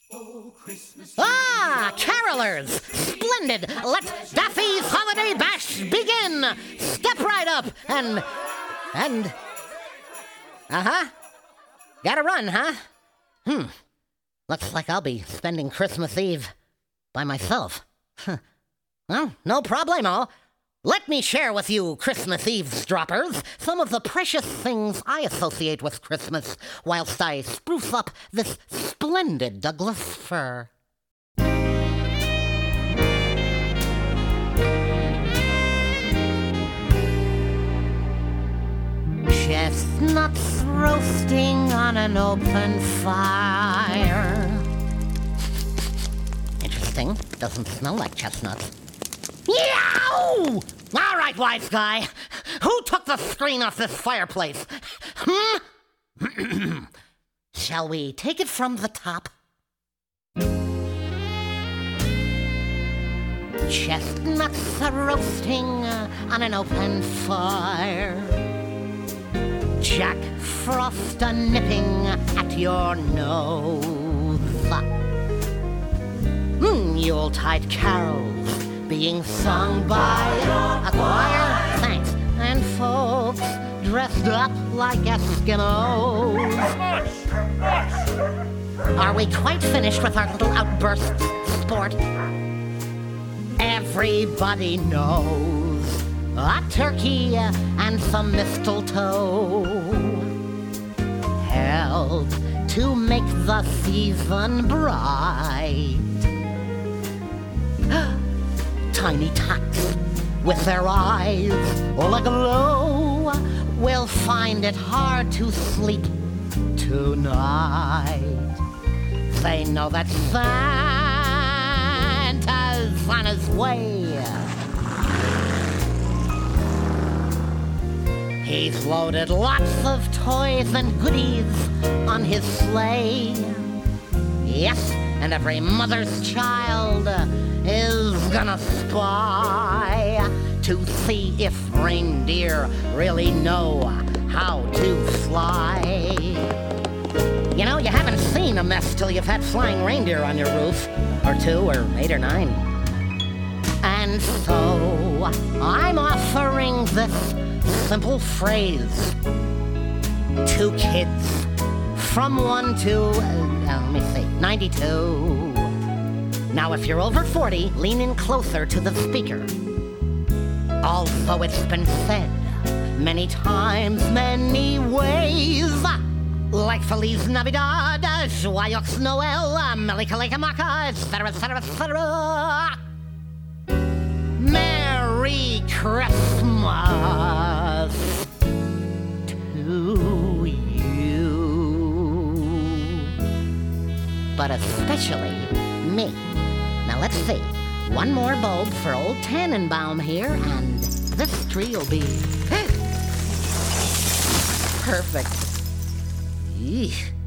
Ah, carolers! Splendid! Let Daffy's Holiday Bash begin! Step right up and... Uh-huh. Gotta run, huh? Looks like I'll be spending Christmas Eve by myself. Well, no problemo. Let me share with you, Christmas eavesdroppers, some of the precious things I associate with Christmas whilst I spruce up this splendid Douglas fir. Chestnuts roasting on an open fire. Interesting. Doesn't smell like chestnuts. Yow! All right, wise guy. Who took the screen off this fireplace? Shall we take it from the top? Chestnuts are roasting on an open fire. Jack Frost a-nipping at your nose. Yuletide carols being sung by a choir, thanks, and folks dressed up like Eskimos. Are we quite finished with our little outbursts, sport? Everybody knows a turkey and some mistletoe help to make the season bright. Tiny tots with their eyes all aglow will find it hard to sleep tonight. They know that Santa's on his way. He's loaded lots of toys and goodies on his sleigh. Yes, and every mother's child is gonna spy to see if reindeer really know how to fly. You know, you haven't seen a mess till you've had flying reindeer on your roof, or 2, or 8, or 9. And so, I'm offering this simple phrase to kids from 1 to, 92. Now, if you're over 40, lean in closer to the speaker. Although it's been said many times, many ways, like Feliz Navidad, Joyeux Noel, Melikalikimaka, etc., etc., etc. Merry Christmas to you. But especially me. Now let's see. One more bulb for old Tannenbaum here, and this tree will be perfect. Eesh.